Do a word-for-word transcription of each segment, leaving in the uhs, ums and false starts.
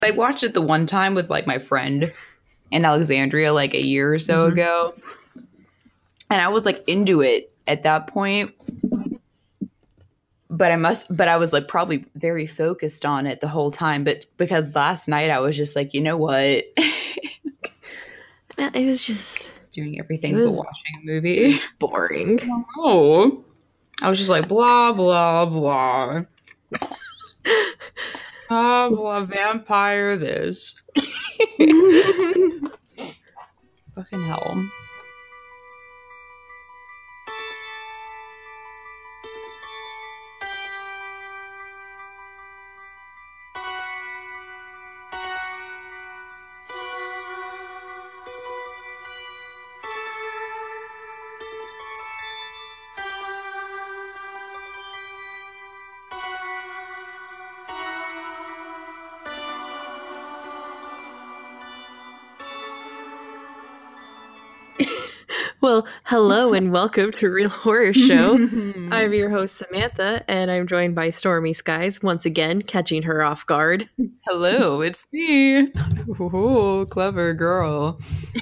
I watched it the one time with like my friend in Alexandria like a year or so mm-hmm. ago. And I was like into it at that point. But I must, but I was like probably very focused on it the whole time. But because last night I was just like, you know what? It was just doing everything but watching a movie. Boring. Oh, I was just like blah blah blah, blah blah vampire this. Fucking hell. Well, hello and welcome to Real Horror Show. I'm your host, Samantha, and I'm joined by Stormy Skies, once again, catching her off guard. Hello, it's me. Ooh, clever girl.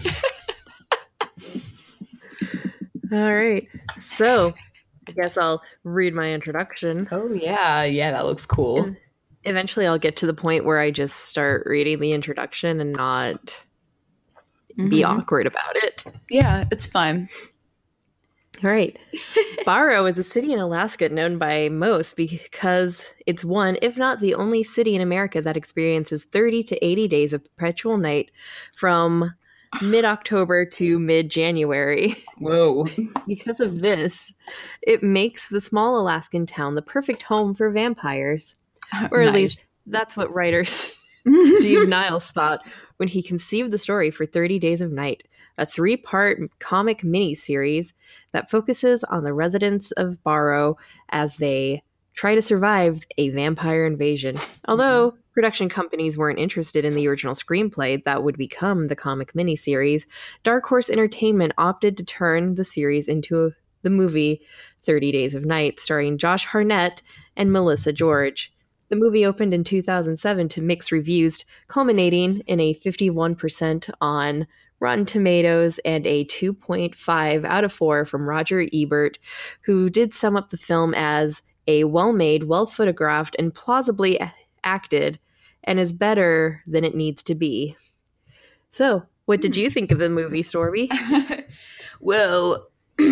All right. So, I guess I'll read my introduction. Oh, yeah. Yeah, that looks cool. And eventually, I'll get to the point where I just start reading the introduction and not... be mm-hmm. awkward about it. Yeah, it's fine. All right. Barrow is a city in Alaska known by most because it's one, if not the only city in America that experiences thirty to eighty days of perpetual night from mid-October to mid-January. Whoa. Because of this, it makes the small Alaskan town the perfect home for vampires. Or at nice. least that's what writers Steve Niles thought when he conceived the story for thirty Days of Night, a three-part comic miniseries that focuses on the residents of Barrow as they try to survive a vampire invasion. Although production companies weren't interested in the original screenplay that would become the comic miniseries, Dark Horse Entertainment opted to turn the series into the movie thirty Days of Night, starring Josh Hartnett and Melissa George. The movie opened in two thousand seven to mixed reviews, culminating in a fifty-one percent on Rotten Tomatoes and a two point five out of four from Roger Ebert, who did sum up the film as a well-made, well-photographed, and plausibly acted, and is better than it needs to be. So, what did you think of the movie, Stormy? Well,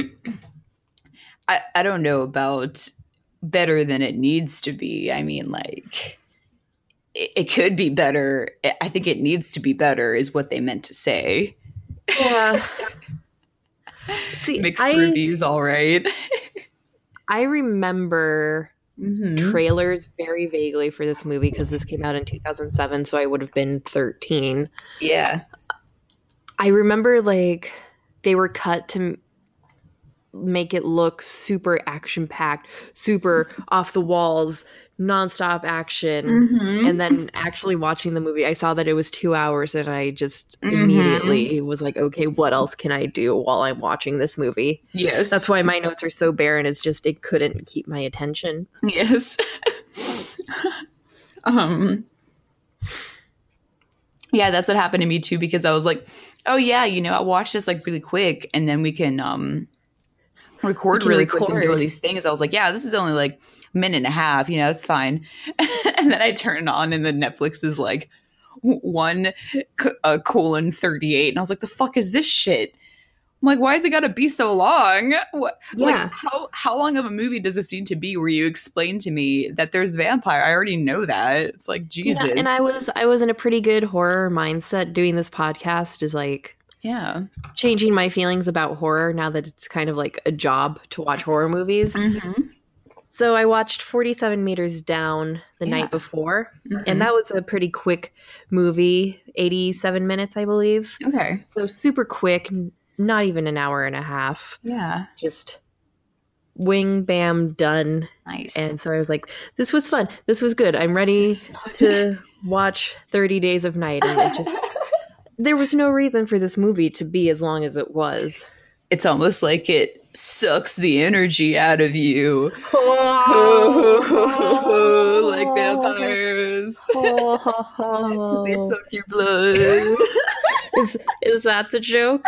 I, I don't know about... better than it needs to be. I mean, like, it, it could be better. I think it needs to be better is what they meant to say. Yeah. See, mixed I, reviews, all right. I remember mm-hmm. trailers very vaguely for this movie because this came out in two thousand seven, so I would have been thirteen. Yeah. I remember, like, they were cut to make it look super action-packed, super off-the-walls, nonstop action. Mm-hmm. And then actually watching the movie, I saw that it was two hours and I just mm-hmm. immediately was like, okay, what else can I do while I'm watching this movie? Yes. That's why my notes are so barren. It's just it couldn't keep my attention. Yes. um. Yeah, that's what happened to me too, because I was like, oh yeah, you know, I'll watch this like really quick and then we can um record really record. quick and do all these things. I was like, yeah, this is only like a minute and a half, you know, it's fine. And then I turn it on and the Netflix is like one uh, colon thirty-eight. And I was like, the fuck is this shit? I'm like, why is it gotta be so long? What, yeah. Like, how, how long of a movie does this need to be where you explain to me that there's vampire? I already know that. It's like, Jesus. Yeah, and I was, I was in a pretty good horror mindset doing this podcast is like, yeah, changing my feelings about horror now that it's kind of like a job to watch horror movies. Mm-hmm. So I watched forty-seven Meters Down the yeah. night before, mm-hmm. and that was a pretty quick movie, eighty-seven minutes, I believe. Okay. So super quick, not even an hour and a half. Yeah. Just wing, bam, done. Nice. And so I was like, this was fun. This was good. I'm ready to watch thirty Days of Night. And it just... there was no reason for this movie to be as long as it was. It's almost like it sucks the energy out of you. Like vampires. is. Oh, They suck your blood. is, is that the joke?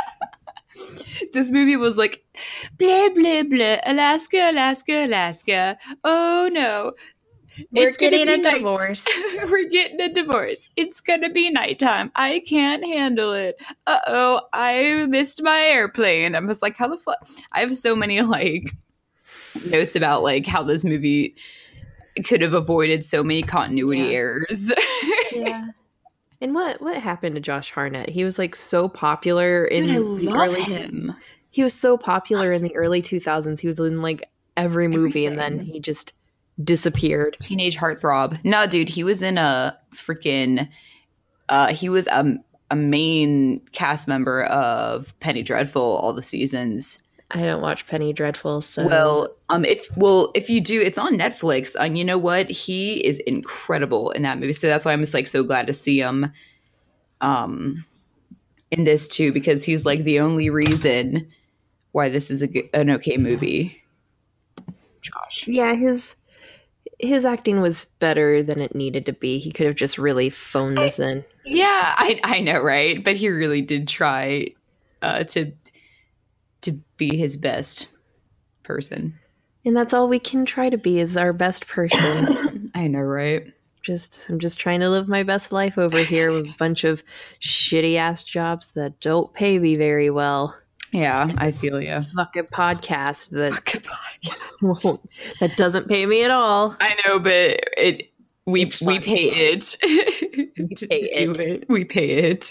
This movie was like, blah, blah, blah, Alaska, Alaska, Alaska. Oh, no. We're It's gonna getting be a night- divorce. We're getting a divorce. It's gonna be nighttime. I can't handle it. Uh-oh, I missed my airplane. I'm just like, how the fuck? I have so many, like, notes about, like, how this movie could have avoided so many continuity Yeah. errors. Yeah. And what what happened to Josh Hartnett? He was like so popular in Dude, I the love early him. He was so popular in the early two thousands. He was in like every movie and then Everything. he just disappeared. Teenage heartthrob. No, dude, he was in a freaking uh he was a, a main cast member of Penny Dreadful all the seasons. I don't watch Penny Dreadful, so Well, um if well, if you do, it's on Netflix. And you know what? He is incredible in that movie. So that's why I'm just like so glad to see him um in this too, because he's like the only reason why this is a good, an okay movie. Josh. yeah, his his acting was better than it needed to be. He could have just really phoned this in. Yeah, I I know, right? But he really did try uh, to to be his best person. And that's all we can try to be is our best person. I know, right? just I'm just trying to live my best life over here with a bunch of shitty ass jobs that don't pay me very well. Yeah, I feel you. Fucking podcast that Fucking podcast. won't, that doesn't pay me at all. I know, but it we It's we fun. pay it to, pay to do it. it. We pay it.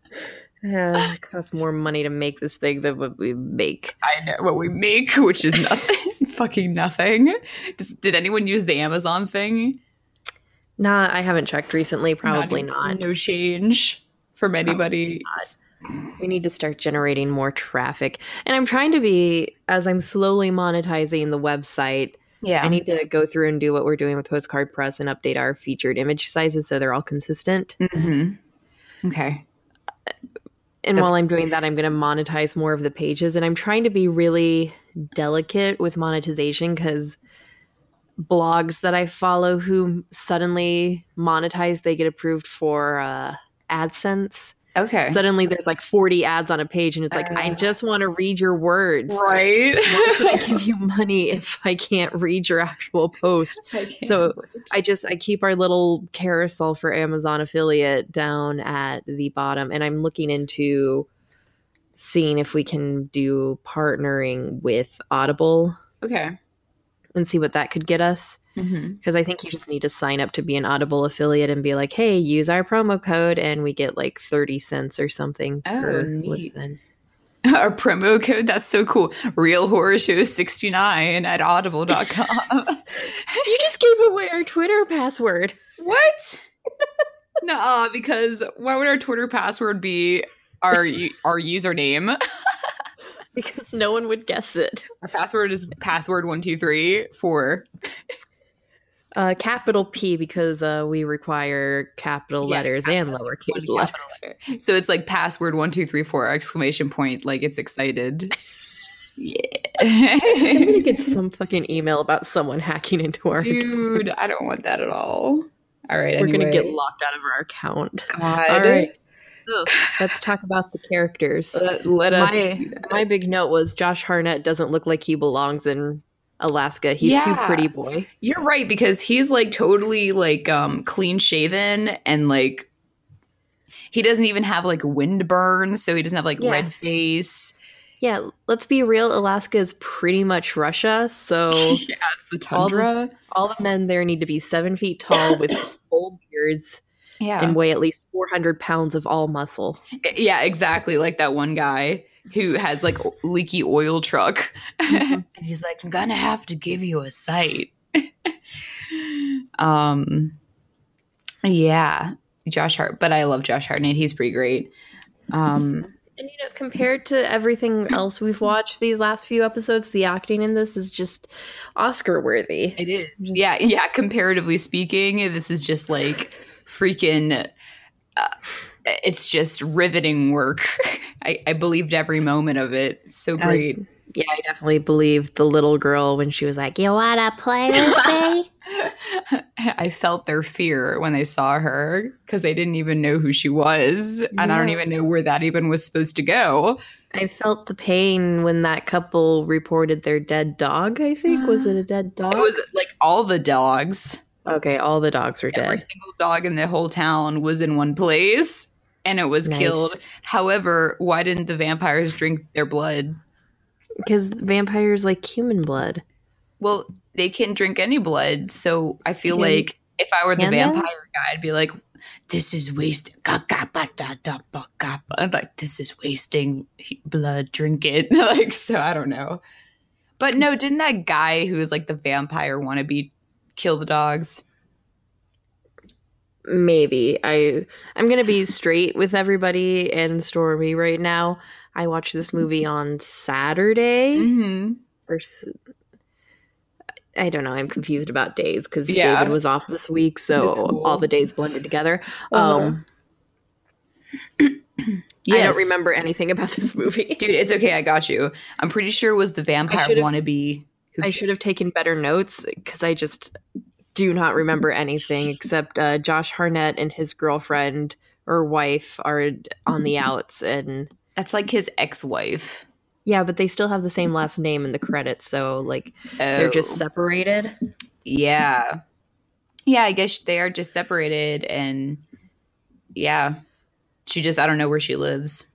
Uh, it costs more money to make this thing than what we make. I know what we make, which is nothing. Fucking nothing. Does, did anyone use the Amazon thing? Nah, I haven't checked recently. Probably even- not. No change from anybody. We need to start generating more traffic. And I'm trying to be, as I'm slowly monetizing the website, Yeah, I need to go through and do what we're doing with Postcard Press and update our featured image sizes so they're all consistent. hmm Okay. And That's while I'm doing that, I'm going to monetize more of the pages. And I'm trying to be really delicate with monetization because blogs that I follow who suddenly monetize, they get approved for uh, AdSense. Okay. Suddenly there's like forty ads on a page and it's like, I Uh, just want to read your words. Right. Why should I give you money if I can't read your actual post? So I just I keep our little carousel for Amazon affiliate down at the bottom, and I'm looking into seeing if we can do partnering with Audible okay. and see what that could get us. Mm-hmm. Because I think you just need to sign up to be an Audible affiliate and be like, hey, use our promo code, and we get like thirty cents or something Oh, per neat. listen. Our promo code, that's so cool. Real Horror Show sixty-nine at audible dot com. You just gave away our Twitter password. What? Nuh-uh, because why would our Twitter password be our u- our username? Because no one would guess it. Our password is password one two three four. Uh, capital P because uh, we require capital Yeah, letters and lowercase One letters. capital letter. So it's like password one two three four exclamation point. Like it's excited. Yeah. I'm gonna get some fucking email about someone hacking into our. Dude, I don't want that at all. All right, We're gonna anyway. get locked out of our account. God. All right. So, let's talk about the characters. Let, let us my, do that. my big note was Josh Hartnett doesn't look like he belongs in Alaska. He's too Yeah. pretty boy. You're right, because he's like totally like um clean shaven and like he doesn't even have like wind burn, so he doesn't have like Yeah. red face. Yeah, let's be real. Alaska is pretty much Russia, so Yeah, it's the all the- tundra. all the men there need to be seven feet tall with full beards Yeah. and weigh at least four hundred pounds of all muscle. Yeah, exactly. Like that one guy who has like o- leaky oil truck. Mhm. And he's like, I'm gonna have to give you a sight. um yeah. Josh Hart, but I love Josh Hartnett. He's pretty great. Um And you know, compared to everything else we've watched these last few episodes, the acting in this is just Oscar worthy. It is. Yeah, yeah. Comparatively speaking, this is just like freaking. Uh, it's just riveting work. I, I believed every moment of it. So great. Yeah, I definitely believed the little girl when she was like, "You wanna play with me?" I felt their fear when they saw her because they didn't even know who she was. And Yeah. I don't even know where that even was supposed to go. I felt the pain when that couple reported their dead dog, I think. Was it a dead dog? It was like all the dogs. Okay, all the dogs were Every dead. single dog in the whole town was in one place and it was Nice. killed. However, why didn't the vampires drink their blood? Because vampires like human blood. Well, they can drink any blood. So I feel Can- like if I were the can they? vampire guy, I'd be like, this is wasting. I'm like, this is wasting blood. Drink it. Like, so I don't know. But no, didn't that guy who was like the vampire wannabe kill the dogs? Maybe. I I'm gonna be straight with everybody and Stormy right now. I watched this movie on Saturday. Mm-hmm. Or s- I don't know. I'm confused about days because Yeah. David was off this week, so That's cool. all the days blended together. Uh-huh. Um, Yes. I don't remember anything about this movie. Dude, it's okay. I got you. I'm pretty sure it was the vampire should've- wannabe. Who I should have taken better notes because I just do not remember anything except uh, Josh Hartnett and his girlfriend or wife are on the outs, and That's like his ex-wife. yeah, but they still have the same last name in the credits, so like they're just Oh. separated. Yeah. Yeah, I guess they are just separated and yeah. She just I don't know where she lives.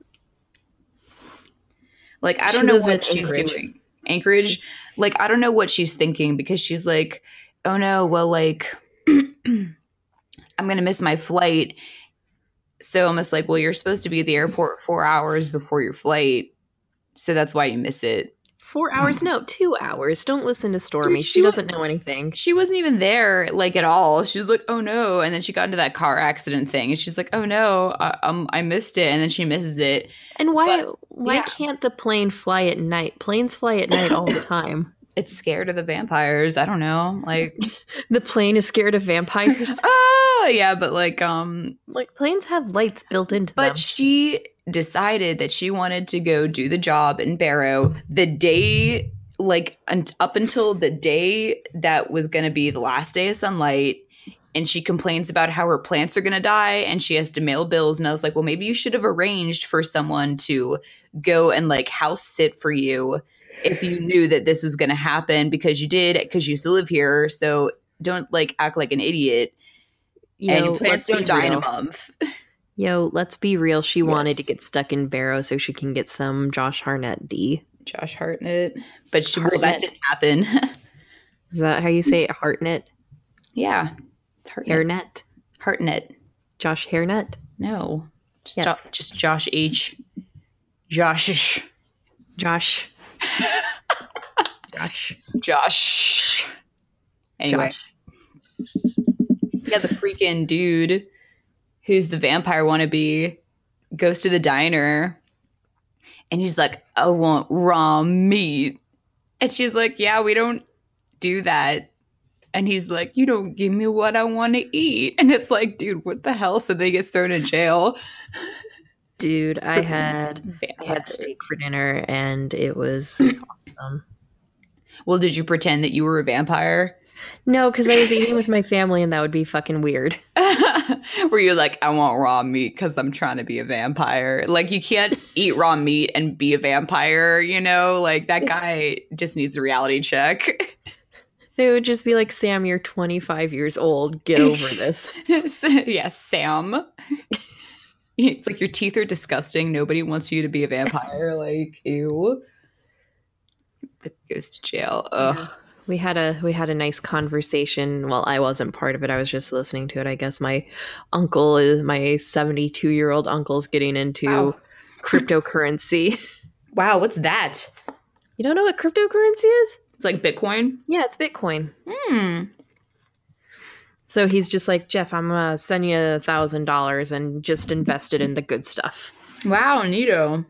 Like I don't She know lives what in she's Anchorage. doing. Anchorage? Like I don't know what she's thinking because she's like, "Oh no, well like I'm going to miss my flight." So I'm just like, "Well, you're supposed to be at the airport four hours before your flight. So that's why you miss it." Four hours? No, two hours. Don't listen to Stormy. Dude, she she wa- doesn't know anything. She wasn't even there like at all. She was like, "Oh no!" And then she got into that car accident thing, and she's like, "Oh no, I, um, I missed it." And then she misses it. And why? But, why yeah. can't the plane fly at night? Planes fly at night all the time. It's scared of the vampires. I don't know, like, The plane is scared of vampires. oh yeah, but like, um, Like planes have lights built into but them. she decided that she wanted to go do the job in Barrow the day, like, un- up until the day that was going to be the last day of sunlight. And she complains about how her plants are going to die and she has to mail bills. And I was like, well, maybe you should have arranged for someone to go and like house sit for you if you knew that this was going to happen, because you did, because you used to live here. So don't like act like an idiot. Yo, and your plants let's be don't die in a real. month. Yo, let's be real. She wanted Yes. to get stuck in Barrow so she can get some Josh Hartnett D. Josh Hartnett. But she, well, that Hartnett. didn't happen. Is that how you say it? Hartnett? Yeah. It's Hartnett. Hairnet? Hartnett. Josh Hairnet? No. Just, Yes. Jo- just Josh H. Joshish. Josh. Josh. Josh. Anyway. Josh. Yeah, the freaking dude who's the vampire wannabe goes to the diner and he's like, I want raw meat. And she's like, yeah, we don't do that. And he's like, you don't give me what I want to eat. And it's like, dude, what the hell? So they gets thrown in jail. Dude, I had I had Vampire. steak for dinner and it was awesome. Well, did you pretend that you were a vampire? No, because I was eating with my family and that would be fucking weird. Were you like, I want raw meat because I'm trying to be a vampire? Like, you can't eat raw meat and be a vampire, you know? Like, that guy just needs a reality check. They would just be like, Sam, you're twenty-five years old. Get over this. Yeah, Sam. It's like your teeth are disgusting. Nobody wants you to be a vampire. Like, ew. It goes to jail. Ugh. We had a we had a nice conversation. Well, I wasn't part of it. I was just listening to it. I guess my uncle is my seventy-two year old uncle's getting into Wow. cryptocurrency. Wow, what's that? You don't know what cryptocurrency is? It's like Bitcoin? Yeah, it's Bitcoin. Hmm. So he's just like, Jeff, I'm gonna send you a thousand dollars and just invest it in the good stuff. Wow, neato.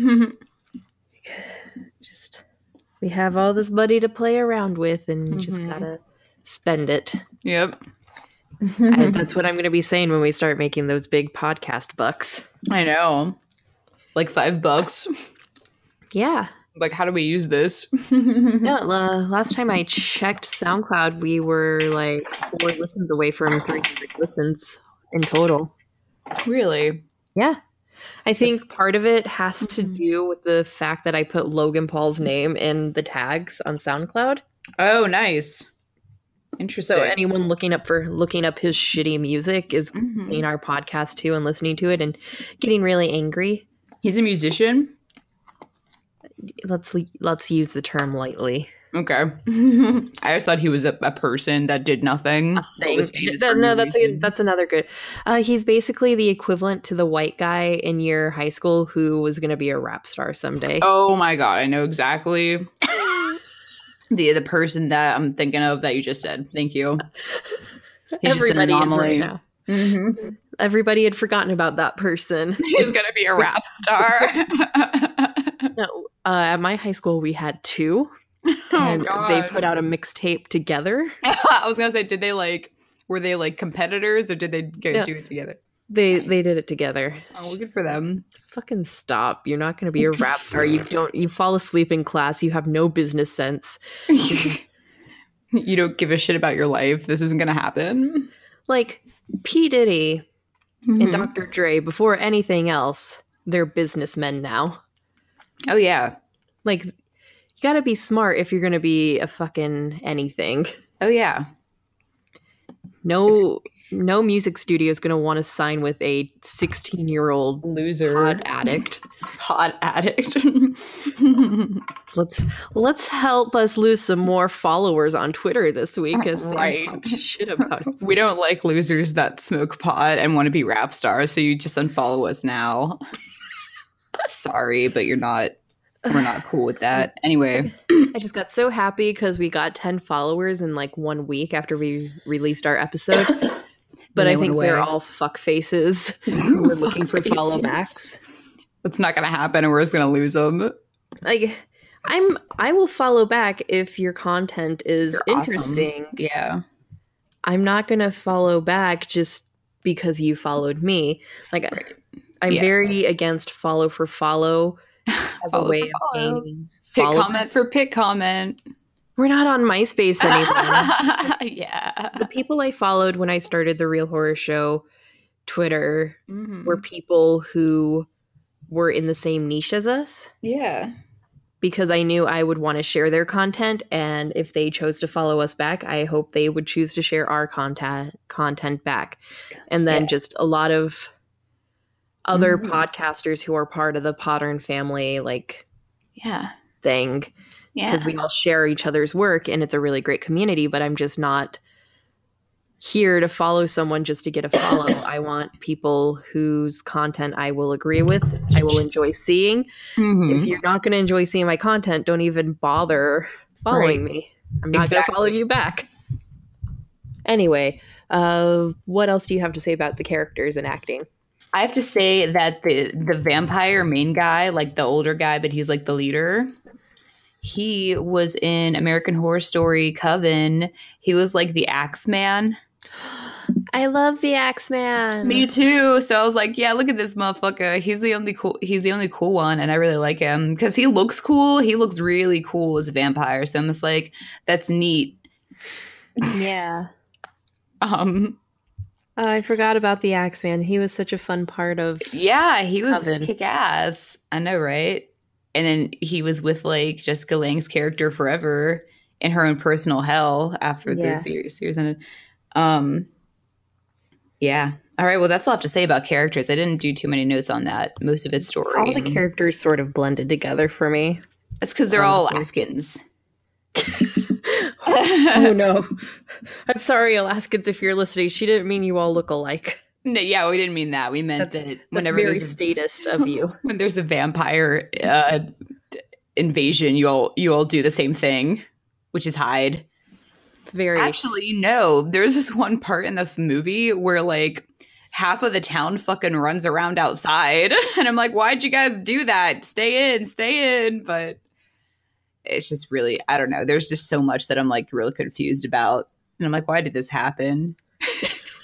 Just we have all this money to play around with, and just Mhm. gotta spend it. Yep. I, that's what I'm gonna be saying when we start making those big podcast bucks. I know. Like five bucks. Yeah. Like, how do we use this? Yeah, uh, last time I checked SoundCloud, we were like four listens away from three hundred listens in total. Really? Yeah. I think That's... part of it has to do with the fact that I put Logan Paul's name in the tags on SoundCloud. Oh, nice. Interesting. So anyone looking up for looking up his shitty music is mm-hmm. seeing our podcast too and listening to it and getting really angry. He's a musician? Let's let's use the term lightly. Okay. I just thought he was a, a person that did nothing. nothing. No, no that's a, that's another good. Uh, he's basically the equivalent to the white guy in your high school who was going to be a rap star someday. Oh my god, I know exactly the the person that I'm thinking of that you just said. Thank you. He's Everybody just an anomaly. Is right now. Mm-hmm. Everybody had forgotten about that person. He's going to be a rap star. No, uh, at my high school we had two. And oh, they put out a mixtape together. I was gonna say, did they like were they like competitors or did they go yeah. do it together? They nice. they did it together. Oh, good for them. Fucking stop! You're not gonna be a rap star. You don't. You fall asleep in class. You have no business sense. You don't give a shit about your life. This isn't gonna happen. Like P. Diddy mm-hmm. and Doctor Dre. Before anything else, they're businessmen now. Oh yeah, like. You gotta be smart if you're gonna be a fucking anything. Oh yeah. No no music studio is gonna want to sign with a sixteen year old loser pod addict. Pod addict. let's let's help us lose some more followers on Twitter this week as right. Sam talks shit about it. We don't like losers that smoke pot and want to be rap stars, so you just unfollow us now. Sorry, but you're not We're not cool with that. Anyway. I just got so happy because we got ten followers in like one week after we released our episode. But I think they're all fuck faces who were looking for follow backs. It's not going to happen and we're just going to lose them. Like, I'm, I will follow back if your content is You're interesting. Awesome. Yeah. I'm not going to follow back just because you followed me. Like, right. I'm yeah. very against follow for follow. As follow a way of follow. Pick comment for pick comment. We're not on MySpace anymore. Yeah. The people I followed when I started The Real Horror Show Twitter mm-hmm. were people who were in the same niche as us. Yeah. Because I knew I would want to share their content, and if they chose to follow us back, I hope they would choose to share our content content back. And then yeah. just a lot of other mm-hmm. podcasters who are part of the Podern family, like, yeah, thing, because yeah. we all share each other's work, and it's a really great community. But I'm just not here to follow someone just to get a follow. I want people whose content I will agree with, I will enjoy seeing. Mm-hmm. If you're not going to enjoy seeing my content, don't even bother following right. me. I'm not exactly. going to follow you back. Anyway, uh, what else do you have to say about the characters and acting? I have to say that the the vampire main guy, like the older guy, but he's like the leader. He was in American Horror Story Coven. He was like the Axeman. I love the Axeman. Me too. So I was like, yeah, look at this motherfucker. He's the only cool. He's the only cool one, and I really like him because he looks cool. He looks really cool as a vampire. So I'm just like, that's neat. Yeah. um. Oh, I forgot about the Axeman. He was such a fun part of Yeah, he was Coven. Kick ass. I know, right? And then he was with like Jessica Lange's character forever in her own personal hell after yeah. the series, series ended. Um, yeah. All right. Well, that's all I have to say about characters. I didn't do too many notes on that. Most of it's story. All the characters sort of blended together for me. That's because they're Honestly. all Alaskans. Oh no, I'm sorry, Alaskans, if you're listening. She didn't mean you all look alike. No, yeah, we didn't mean that. We meant that's, that whenever that's very there's a, statist of you. When there's a vampire uh, invasion, you all you all do the same thing, which is hide. It's very actually no. There's this one part in the f- movie where like half of the town fucking runs around outside, and I'm like, why'd you guys do that? Stay in, stay in, but. It's just really, I don't know. There's just so much that I'm like really confused about. And I'm like, why did this happen?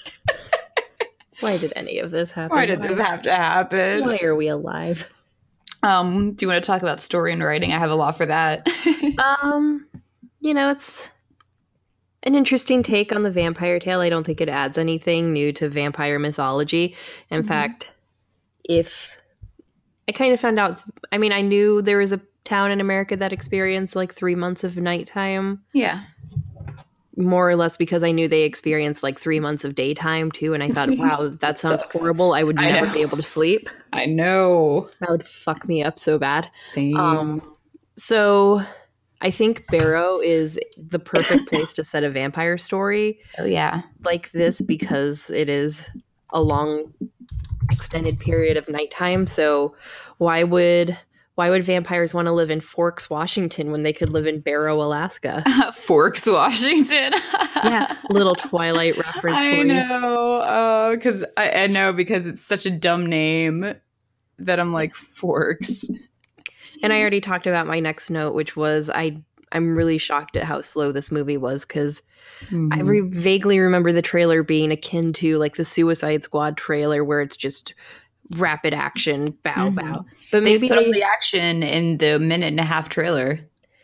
Why did any of this happen? Why did this have to happen? Why are we alive? Um, do you want to talk about story and writing? I have a lot for that. um, you know, it's an interesting take on the vampire tale. I don't think it adds anything new to vampire mythology. In mm-hmm. fact, if I kind of found out, I mean, I knew there was a town in America that experienced like three months of nighttime. Yeah. More or less because I knew they experienced like three months of daytime too. And I thought, wow, that sounds Sucks. horrible. I would never I be able to sleep. I know. That would fuck me up so bad. Same. Um, so I think Barrow is the perfect place to set a vampire story. Oh, yeah. Like this because it is a long extended period of nighttime. So why would... Why would vampires want to live in Forks, Washington when they could live in Barrow, Alaska? Forks, Washington. Yeah, little Twilight reference I for know, because uh, I, I know because it's such a dumb name that I'm like, Forks. And I already talked about my next note, which was I, I'm really shocked at how slow this movie was because mm-hmm. I re- vaguely remember the trailer being akin to like the Suicide Squad trailer where it's just rapid action, bow, mm-hmm. bow. But maybe they put all the action in the minute and a half trailer.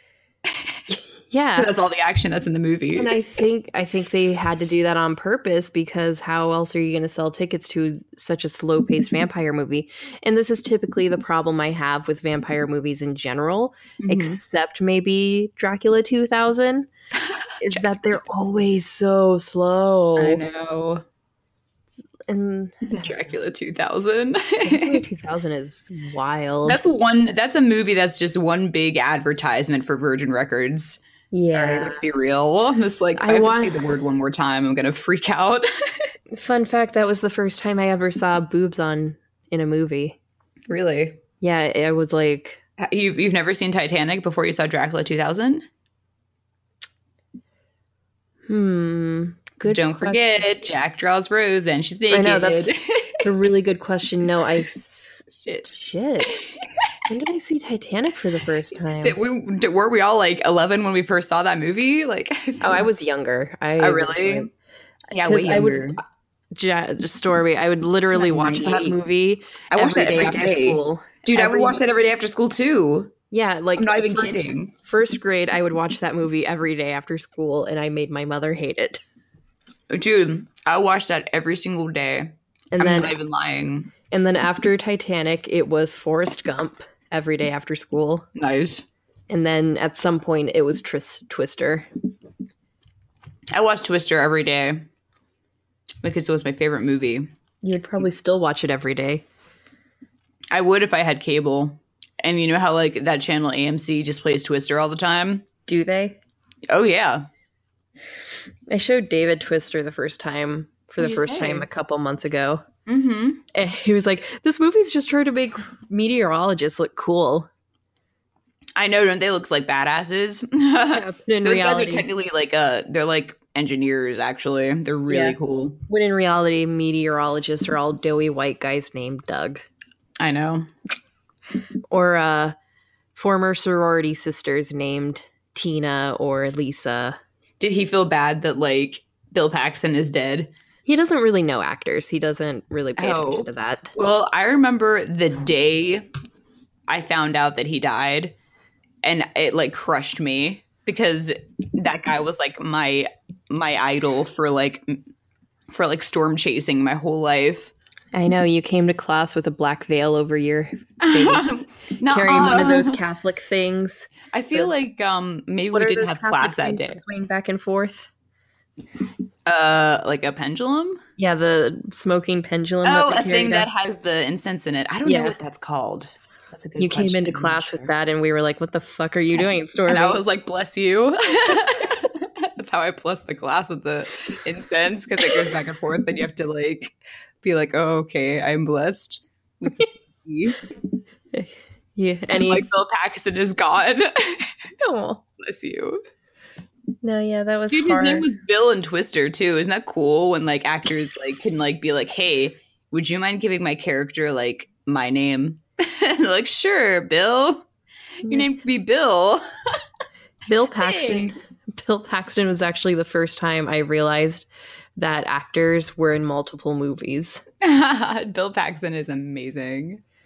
Yeah, that's all the action that's in the movie. And I think I think they had to do that on purpose because how else are you going to sell tickets to such a slow-paced vampire movie? And this is typically the problem I have with vampire movies in general, mm-hmm. except maybe Dracula two thousand, is that they're always so slow. I know. And Dracula two thousand. Dracula two thousand is wild. That's one. That's a movie that's just one big advertisement for Virgin Records. Yeah, Sorry, let's be real. This like I, I have want- to see the word one more time. I'm gonna freak out. Fun fact: that was the first time I ever saw boobs on in a movie. Really? Yeah, I was like, you've you've never seen Titanic before you saw Dracula two thousand? Hmm. Good Don't question. Forget, Jack draws Rose and she's naked. I know, that's a really good question. No, I... Shit. Shit. When did I see Titanic for the first time? Did we, did, were we all like eleven when we first saw that movie? Like, I oh, I was younger. I oh, really? Was, yeah, way younger. I would, ja, story. I would literally watch that movie. I watched that every day, day. After school. Dude, every, I would watch that every day after school too. Yeah, like I'm not even first, kidding. First grade, I would watch that movie every day after school, and I made my mother hate it. Dude, I watched that every single day. And I'm then, not even lying. And then after Titanic, it was Forrest Gump every day after school. Nice. And then at some point, it was Tris- Twister. I watched Twister every day because it was my favorite movie. You'd probably still watch it every day. I would if I had cable. And you know how like that channel A M C just plays Twister all the time? Do they? Oh, yeah. I showed David Twister the first time, for the first say? time a couple months ago. Mm-hmm. And he was like, this movie's just trying to make meteorologists look cool. I know, don't they look like badasses? Yeah, in Those reality, guys are technically like, uh, they're like engineers, actually. They're really yeah. cool. When in reality, meteorologists are all doughy white guys named Doug. I know. Or uh, former sorority sisters named Tina or Lisa. Did he feel bad that, like, Bill Paxton is dead? He doesn't really know actors. He doesn't really pay oh. attention to that. Well, I remember the day I found out that he died, and it, like, crushed me because that guy was, like, my my idol for, like, for, like, storm chasing my whole life. I know. You came to class with a black veil over your face, carrying one of those Catholic things. I feel the, like um, maybe we didn't have Catholic class that day. Swing back and forth. Uh, like a pendulum? Yeah, the smoking pendulum. Oh, a thing that has the incense in it. I don't yeah. know what that's called. That's a good You question. came into class sure. with that, and we were like, what the fuck are you doing, Stormy? And I was like, bless you. That's how I plus the class with the incense, because it goes back and forth, and you have to, like, be like, oh, okay, I'm blessed with the C. Yeah, and he, like Bill Paxton is gone. Oh, bless you. No, yeah, that was Dude, hard. His name was Bill in Twister too. Isn't that cool when like actors like can like be like, hey, would you mind giving my character like my name? And they're like, sure, Bill. Your yeah. name could be Bill. Bill Paxton. Thanks. Bill Paxton was actually the first time I realized that actors were in multiple movies. Bill Paxton is amazing.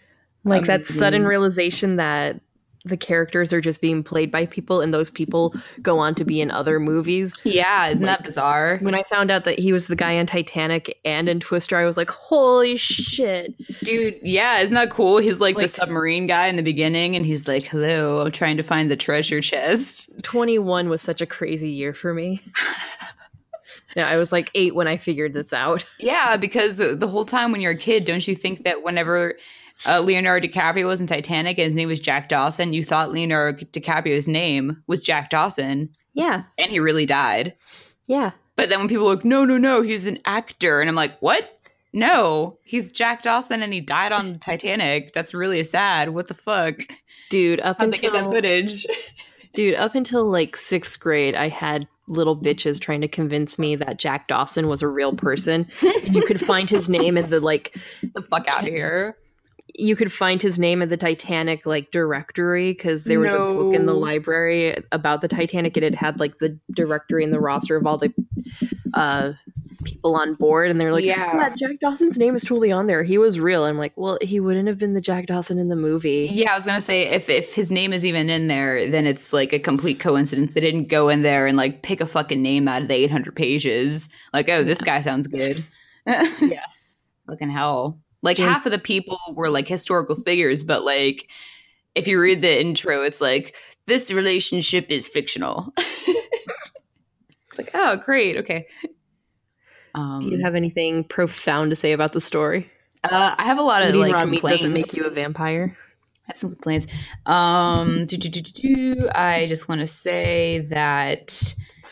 Like that sudden realization that the characters are just being played by people and those people go on to be in other movies. Yeah, isn't like, that bizarre? When I found out that he was the guy in Titanic and in Twister, I was like, holy shit. Dude, yeah, isn't that cool? He's like, like the submarine guy in the beginning and he's like, hello, I'm trying to find the treasure chest. twenty-one was such a crazy year for me. Yeah, I was like eight when I figured this out. Yeah, because the whole time when you're a kid, don't you think that whenever uh, Leonardo DiCaprio was in Titanic and his name was Jack Dawson, you thought Leonardo DiCaprio's name was Jack Dawson? Yeah. And he really died. Yeah. But then when people are like, no, no, no, he's an actor. And I'm like, what? No, he's Jack Dawson and he died on the Titanic. That's really sad. What the fuck? Dude, up How'd until they get that footage. Dude, up until like sixth grade, I had little bitches trying to convince me that Jack Dawson was a real person. And you could find his name in the like the fuck out of here. You could find his name in the Titanic like directory because there was no. a book in the library about the Titanic and it had like the directory and the roster of all the uh people on board, and they're like, yeah. yeah, Jack Dawson's name is totally on there. He was real. I'm like, well, he wouldn't have been the Jack Dawson in the movie. Yeah, I was gonna say if if his name is even in there, then it's like a complete coincidence. They didn't go in there and like pick a fucking name out of the eight hundred pages. Like, oh, this guy sounds good. Yeah, fucking hell. Like yeah. half of the people were like historical figures, but like if you read the intro, it's like this relationship is fictional. It's like, oh, great, okay. Um, Do you have anything profound to say about the story? Uh, I have a lot of like complaints. Doesn't make you a vampire. I have some complaints. Um, do, do, do, do, do. I just want to say that.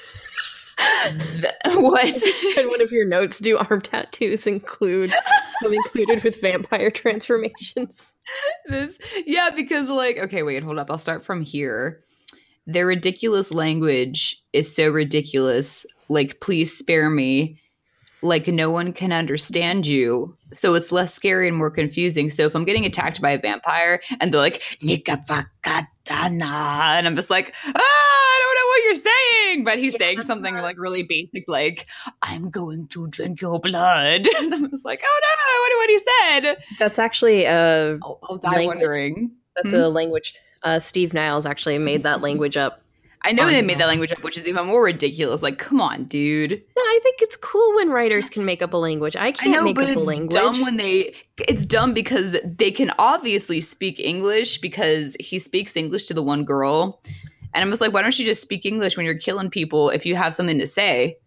the, what? And one of your notes: do arm tattoos include them included with vampire transformations? This, yeah, because like, okay, wait, hold up. I'll start from here. Their ridiculous language is so ridiculous. Like, please spare me. Like, no one can understand you. So it's less scary and more confusing. So if I'm getting attacked by a vampire and they're like, Likavakatana, and I'm just like, ah, I don't know what you're saying. But he's yeah, saying something not- like really basic, like, I'm going to drink your blood. And I'm just like, oh no, what, what he said. That's actually a I'll, I'll die language. wondering. That's hmm? a language. Uh, Steve Niles actually made that language up. I know they made that language up, which is even more ridiculous. Like, come on, dude. No, I think it's cool when writers That's, can make up a language. I can't I know, make but up it's a language. Dumb when they. It's dumb because they can obviously speak English because he speaks English to the one girl, and I'm just like, why don't you just speak English when you're killing people if you have something to say?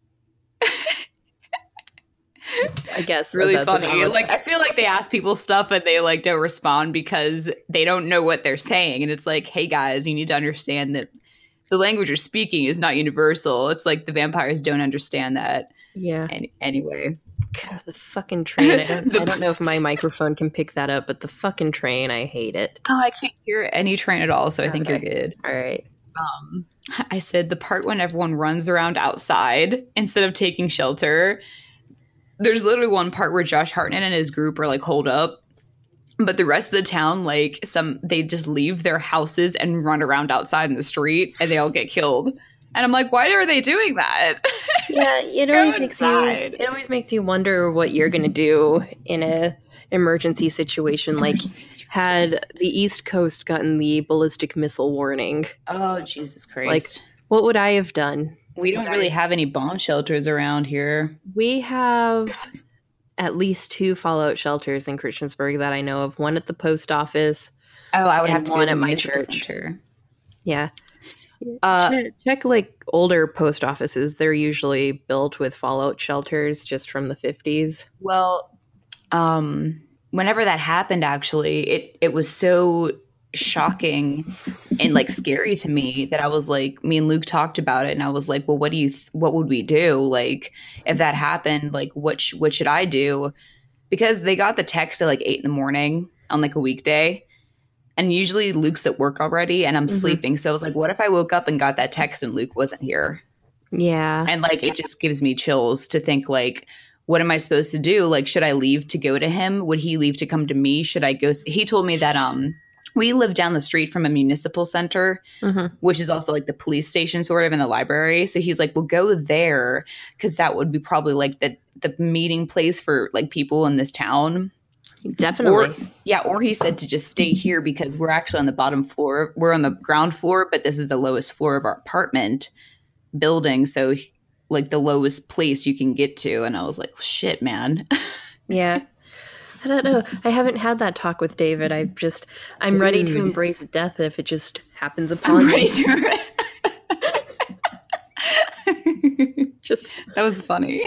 I guess really funny. Like, I feel like they ask people stuff and they like don't respond because they don't know what they're saying, and it's like, hey guys, you need to understand that the language you're speaking is not universal. It's like the vampires don't understand that. Yeah. Any- anyway. God, the fucking train. I don't, the, I don't know if my microphone can pick that up, but the fucking train, I hate it. Oh, I can't hear any train at all, so I think okay. you're good. All right. Um, I said the part when everyone runs around outside instead of taking shelter. There's literally one part where Josh Hartnett and his group are like holed up. But the rest of the town, like some, they just leave their houses and run around outside in the street, and they all get killed. And I'm like, why are they doing that? Yeah, it always makes inside. you. It always makes you wonder what you're gonna do in a emergency situation. Like, had the East Coast gotten the ballistic missile warning? Oh, Jesus Christ! Like, what would I have done? We don't really have any bomb shelters around here. We have at least two fallout shelters in Christiansburg that I know of. One at the post office. Oh, I would have to one go at my church. Center. Yeah. Uh, check, check like older post offices. They're usually built with fallout shelters just from the fifties. Well, um, whenever that happened, actually, it, it was so shocking and like scary to me that I was like, me and Luke talked about it, and I was like, well, what do you th- what would we do, like, if that happened? Like, what sh- what should I do? Because they got the text at like eight in the morning on like a weekday, and usually Luke's at work already and I'm mm-hmm. sleeping, so I was like, what if I woke up and got that text and Luke wasn't here? Yeah. And like, it just gives me chills to think, like, what am I supposed to do? Like, should I leave to go to him? Would he leave to come to me? Should I go? He told me that um we live down the street from a municipal center, mm-hmm. which is also like the police station sort of, in the library. So he's like, well, go there because that would be probably like the, the meeting place for like people in this town. Definitely. Or, yeah, or he said to just stay here because we're actually on the bottom floor. We're on the ground floor, but this is the lowest floor of our apartment building. So, like, the lowest place you can get to. And I was like, shit, man. Yeah. I don't know. I haven't had that talk with David. I just, I'm Dude. ready to embrace death if it just happens upon I'm me. ready to Just that was funny.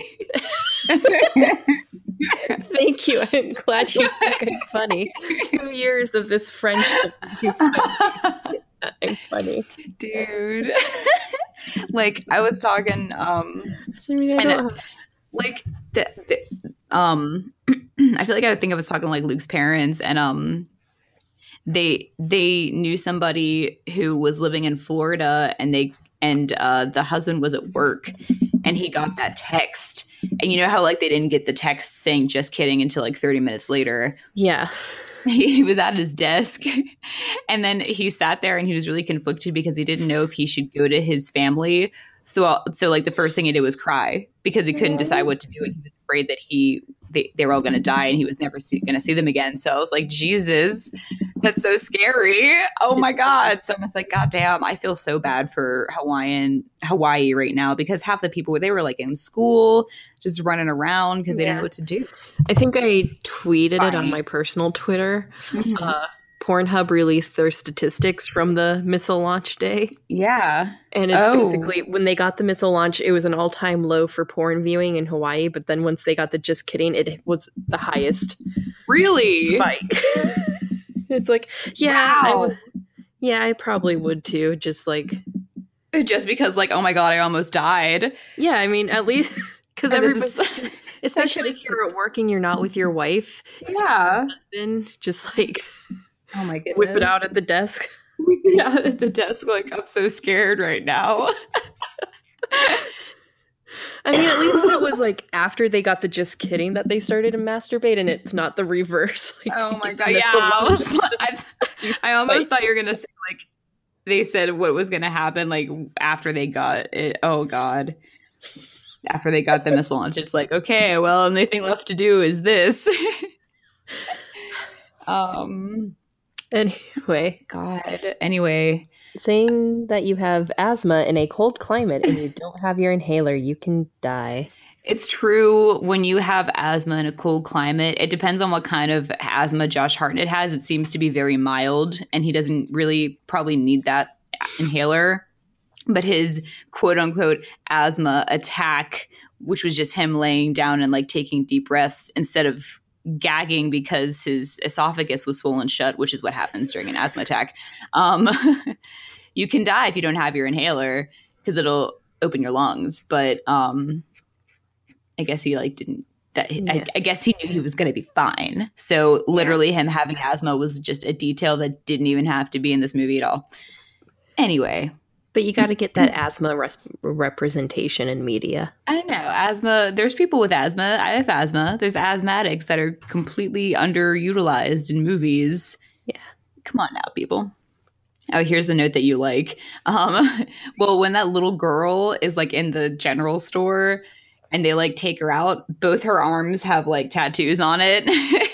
Thank you. I'm glad you think I'm funny. Two years of this friendship. I'm funny, dude. Like I was talking, um, I mean, I and don't it, like the, the, um, I feel like I think I was talking to like Luke's parents, and um, they they knew somebody who was living in Florida, and they and uh, the husband was at work, and he got that text. And you know how like they didn't get the text saying "just kidding" until like thirty minutes later. Yeah. He, he was at his desk, and then he sat there and he was really conflicted because he didn't know if he should go to his family. So, uh, so like the first thing he did was cry because he couldn't decide what to do, and he was afraid that he they, they were all going to die and he was never going to see them again. So I was like, Jesus, that's so scary. Oh my God. So I was like, God damn, I feel so bad for Hawaiian Hawaii right now because half the people they were like in school, just running around because they yeah. didn't know what to do. I think I tweeted Fine. it on my personal Twitter. Mm-hmm. Uh, Pornhub released their statistics from the missile launch day. Yeah. And it's oh. basically when they got the missile launch, it was an all-time low for porn viewing in Hawaii. But then once they got the just kidding, it was the highest. Really? Spike. It's like, yeah, wow. I w- yeah, I probably would too. Just like. Just because like, oh my God, I almost died. Yeah, I mean, at least because everybody. Especially if you're at work and you're not with your wife. Yeah. Husband, just like. Oh my goodness. Whip it out at the desk. Whip it out at the desk like I'm so scared right now. I mean, at least it was like after they got the just kidding that they started to masturbate and it's not the reverse. Like, oh my God. Yeah. I, was, I, I almost like, thought you were going to say like they said what was going to happen like after they got it. Oh God. After they got the missile launch. It's like, okay, well, and the thing left to do is this. um... Anyway, God. Anyway, saying that you have asthma in a cold climate and you don't have your inhaler, you can die. It's true. When you have asthma in a cold climate, it depends on what kind of asthma Josh Hartnett has. It seems to be very mild, and he doesn't really probably need that inhaler. But his quote unquote asthma attack, which was just him laying down and like taking deep breaths instead of gagging because his esophagus was swollen shut, which is what happens during an asthma attack. Um, you can die if you don't have your inhaler because it'll open your lungs. But um, I guess he like didn't. That yeah. I, I guess he knew he was going to be fine. So literally, yeah. him having asthma was just a detail that didn't even have to be in this movie at all. Anyway. But you got to get that asthma res- representation in media. I know. Asthma, there's people with asthma. I have asthma. There's asthmatics that are completely underutilized in movies. Yeah. Come on now, people. Oh, here's the note that you like. Um, well, when that little girl is like in the general store and they like take her out, both her arms have like tattoos on it.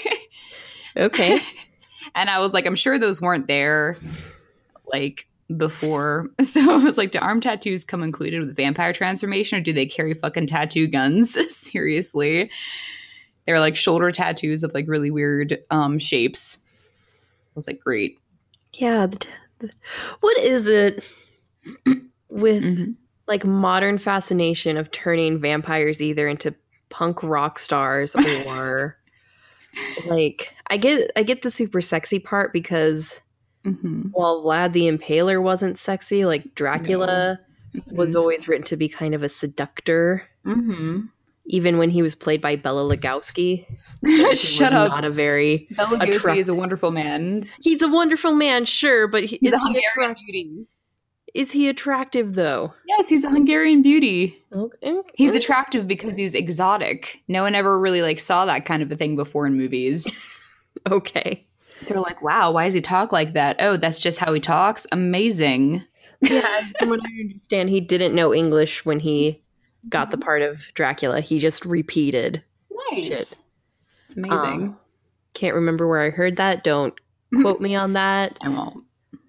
Okay. And I was like, I'm sure those weren't there. Like, before. So I was like, do arm tattoos come included with vampire transformation or do they carry fucking tattoo guns? Seriously. They're like shoulder tattoos of like really weird um shapes. I was like, great. Yeah. The, the, what is it with mm-hmm. like modern fascination of turning vampires either into punk rock stars or like I get I get the super sexy part because Mm-hmm. while Vlad the Impaler wasn't sexy, like Dracula no. mm-hmm. was always written to be kind of a seductor. Mm-hmm. Even when he was played by Bela Lugosi. Shut up. Not a very Bela Lugosi attract- is a wonderful man. He's a wonderful man, sure, but he, he's is a Hungarian he attra- beauty. Is he attractive though? Yes, he's a Hungarian beauty. Okay. He's attractive because he's exotic. No one ever really like saw that kind of a thing before in movies. Okay. They're like, wow, why does he talk like that? Oh, that's just how he talks? Amazing. Yeah, from what I understand, he didn't know English when he got the part of Dracula. He just repeated nice. shit. It's amazing. Um, Can't remember where I heard that. Don't quote me on that. I won't.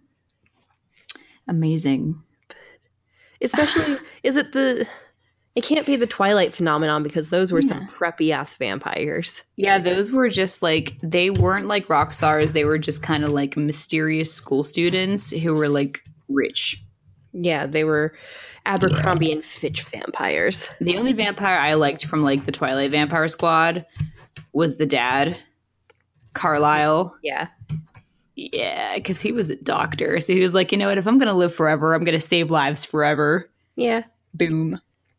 Amazing. Especially, is it the... It can't be the Twilight phenomenon because those were yeah. some preppy-ass vampires. Yeah, those were just like, they weren't like rock stars. They were just kind of like mysterious school students who were like rich. Yeah, they were Abercrombie yeah. and Fitch vampires. The only vampire I liked from like the Twilight Vampire Squad was the dad, Carlisle. Yeah. Yeah, because he was a doctor. So he was like, you know what? If I'm going to live forever, I'm going to save lives forever. Yeah. Boom.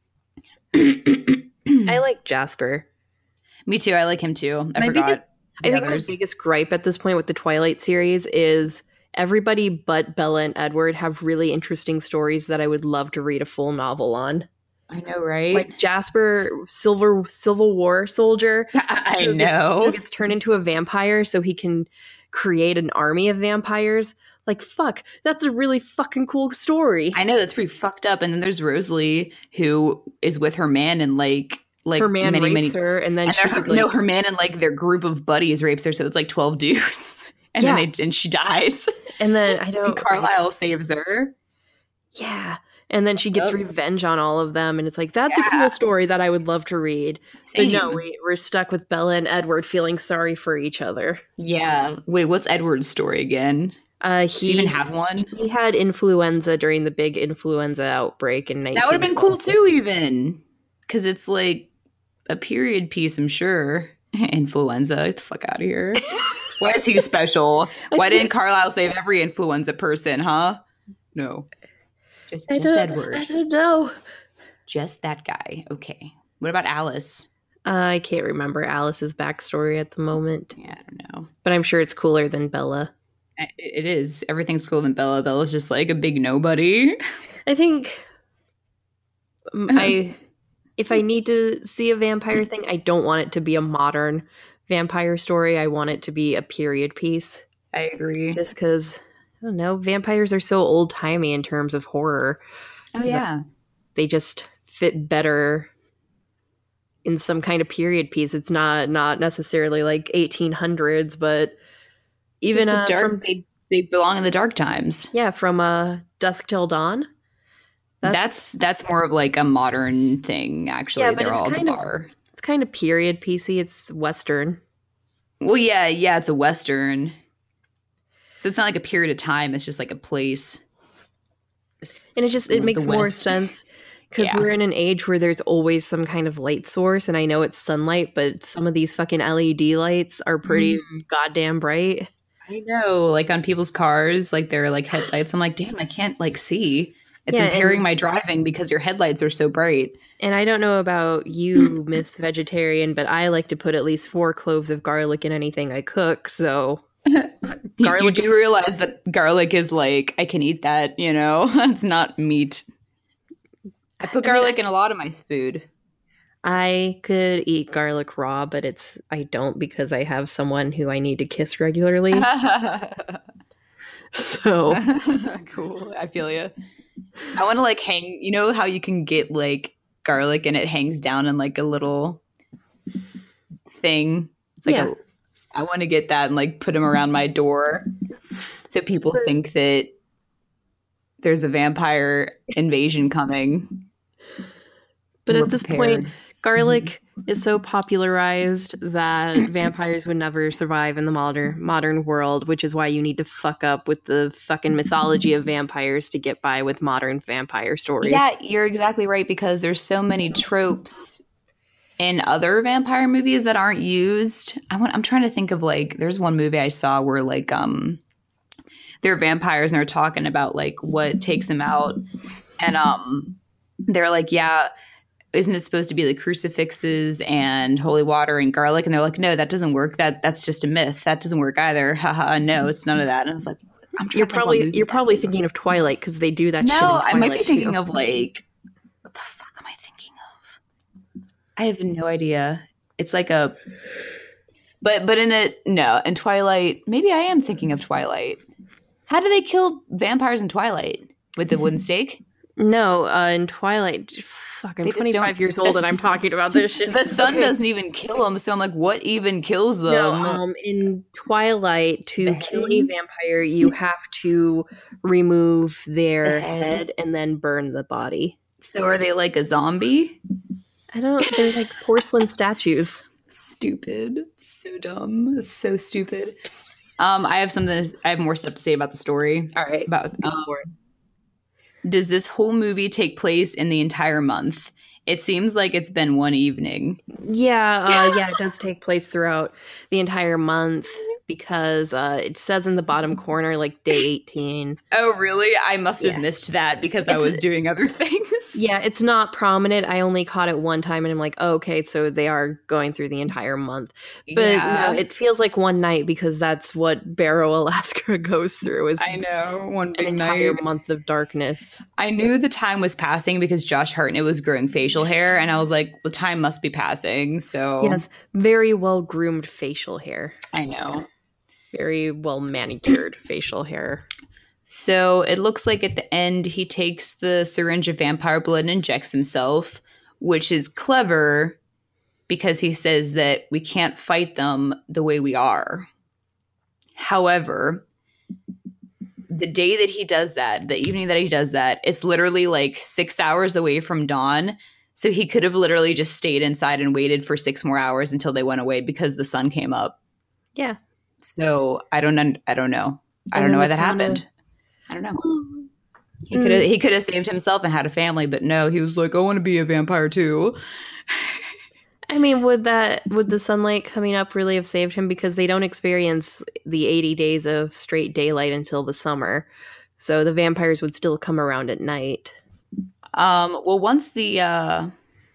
I like Jasper. Me too. I like him too. I my forgot. Biggest, I think others. My biggest gripe at this point with the Twilight series is everybody but Bella and Edward have really interesting stories that I would love to read a full novel on. I know, right? Like Jasper, Silver Civil War soldier. I who know. Gets, who gets turned into a vampire so he can create an army of vampires. Like, fuck, that's a really fucking cool story. I know, that's pretty fucked up. And then there's Rosalie, who is with her man and like, like her man many, rapes many, her, and then and she her, like, no, her man and like their group of buddies rapes her, so it's like twelve dudes, and yeah. then they and she dies, and then I don't. And Carlisle like, saves her. Yeah, and then she gets oh. revenge on all of them, and it's like that's yeah. a cool story that I would love to read. Same. But no, we, we're stuck with Bella and Edward feeling sorry for each other. Yeah. Wait, what's Edward's story again? Uh, he Does he even have one. He had influenza during the big influenza outbreak in nineteen. That would have been cool too, even because it's like a period piece. I'm sure. Influenza, get the fuck out of here. Why is he special? Why didn't Carlisle save every influenza person? Huh? No, just I just Edward. I don't know. Just that guy. Okay. What about Alice? Uh, I can't remember Alice's backstory at the moment. Yeah, I don't know. But I'm sure it's cooler than Bella. It is. Everything's cooler than Bella. Bella's just like a big nobody. I think I, if I need to see a vampire thing, I don't want it to be a modern vampire story. I want it to be a period piece. I agree. Just because, I don't know, vampires are so old-timey in terms of horror. Oh, yeah. They just fit better in some kind of period piece. It's not not necessarily like eighteen hundreds, but even uh, dark, from, they, they belong in the dark times. Yeah, from uh, Dusk Till Dawn. That's, that's that's more of like a modern thing, actually. Yeah, but They're it's all at the kind of, bar. It's kind of period piecey. It's Western. Well, yeah, yeah, it's a Western. So it's not like a period of time. It's just like a place. It's, and it just it makes more sense because yeah. we're in an age where there's always some kind of light source. And I know it's sunlight, but some of these fucking L E D lights are pretty mm. goddamn bright. I know, like on people's cars, like they're like headlights. I'm like, damn, I can't like see. It's yeah, impairing and, my driving because your headlights are so bright. And I don't know about you, Miss Vegetarian, but I like to put at least four cloves of garlic in anything I cook. So garlic. You do is- realize that garlic is like, I can eat that, you know? It's not meat. I put garlic in a lot of my food. I could eat garlic raw, but it's I don't because I have someone who I need to kiss regularly. So cool. I feel you. I want to like hang, you know how you can get like garlic and it hangs down in like a little thing? It's like yeah. a, I want to get that and like put them around my door so people think that there's a vampire invasion coming. But We're at this prepared. point, garlic mm-hmm. is so popularized that vampires would never survive in the modern modern world, which is why you need to fuck up with the fucking mythology of vampires to get by with modern vampire stories. Yeah, you're exactly right, because there's so many tropes in other vampire movies that aren't used. I want I'm trying to think of like there's one movie I saw where like um they're vampires and they're talking about like what takes them out, and um they're like, yeah, isn't it supposed to be like crucifixes and holy water and garlic? And they're like, no, that doesn't work. That that's just a myth. That doesn't work either. Haha, no, it's none of that. And it's like, I'm trying you're to probably like, you're probably is. thinking of Twilight because they do that. No, shit in Twilight I might be thinking too. of like, what the fuck am I thinking of? I have no idea. It's like a, but but in it, no, in Twilight, maybe I am thinking of Twilight. How do they kill vampires in Twilight? With the wooden stake? No, uh, in Twilight, fuck, I'm twenty-five years old and I'm talking about this shit. The sun okay. doesn't even kill them, so I'm like, what even kills them? No, um, in Twilight, to the kill head? a vampire, you have to remove their the head. head and then burn the body. So are they like a zombie? I don't, they're like porcelain statues. Stupid. So dumb. It's so stupid. Um, I have something, to, I have more stuff to say about the story. All right. About um, does this whole movie take place in the entire month? It seems like it's been one evening. Yeah, uh, yeah, it does take place throughout the entire month because uh, it says in the bottom corner, like, day eighteen. Oh, really? I must have yeah. missed that because it's, I was doing other things. Yeah, it's not prominent. I only caught it one time, and I'm like, oh, okay, so they are going through the entire month. But yeah. no, it feels like one night because that's what Barrow, Alaska goes through. Is I know, one big an entire night. month of darkness. I knew the time was passing because Josh Hartnett was growing facial hair, and I was like, well, time must be passing, so... Yes, very well-groomed facial hair. I know. Very well-manicured facial hair. So it looks like at the end, he takes the syringe of vampire blood and injects himself, which is clever because he says that we can't fight them the way we are. However, the day that he does that, the evening that he does that, it's literally like six hours away from dawn. So he could have literally just stayed inside and waited for six more hours until they went away because the sun came up. Yeah. So I don't, I don't know. I don't know why that happened. Of- I don't know. He could have he could have saved himself and had a family, but no, he was like, I want to be a vampire too. I mean, would that would the sunlight coming up really have saved him? Because they don't experience the eighty days of straight daylight until the summer. So the vampires would still come around at night. Um, well, once the uh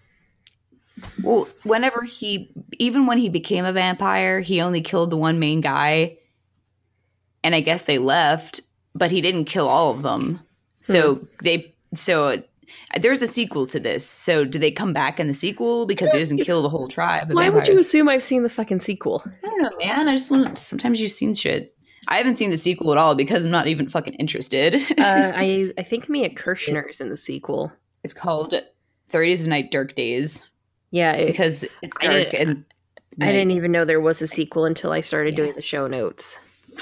well, whenever he even when he became a vampire, he only killed the one main guy. And I guess they left. But he didn't kill all of them. So mm. they so uh, there's a sequel to this. So do they come back in the sequel because he doesn't kill the whole tribe? Why vampires? Would you assume I've seen the fucking sequel? I don't know, man. I just want sometimes you've seen shit. I haven't seen the sequel at all because I'm not even fucking interested. uh, I I think Mia Kirshner's in the sequel. It's called thirty Days of Night, Dark Days. Yeah, it, because it's dark I and I didn't even know there was a sequel until I started yeah. doing the show notes.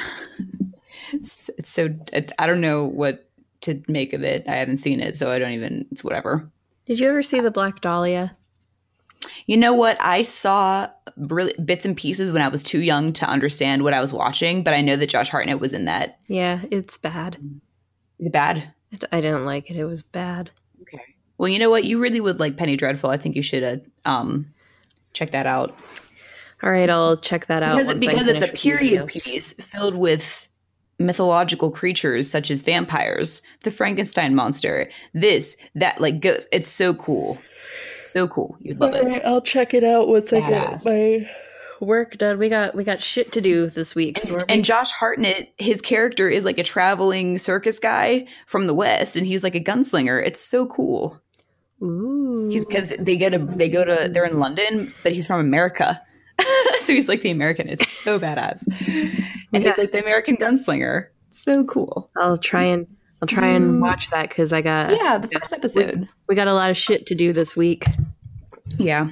It's, it's so I don't know what to make of it. I haven't seen it, so I don't even. It's whatever. Did you ever see the Black Dahlia? You know what? I saw really bits and pieces when I was too young to understand what I was watching, but I know that Josh Hartnett was in that. Yeah, it's bad. Is it bad? I didn't like it. It was bad. Okay. Well, you know what? You really would like Penny Dreadful. I think you should uh, um check that out. All right, I'll check that out. Because, once because I it's a period piece filled with mythological creatures such as vampires, the Frankenstein monster, this, that, like ghosts. It's so cool. So cool. You'd love All it. Right, I'll check it out once I get my work done. We got we got shit to do this week. And, and Josh Hartnett, his character is like a traveling circus guy from the West, and he's like a gunslinger. It's so cool. Ooh. He's because they get a they go to they're in London, but he's from America. So he's like the American. It's so badass. And yeah. he's like the American gunslinger. It's so cool. I'll try and I'll try and watch that because I got yeah the first episode. We, we got a lot of shit to do this week. Yeah,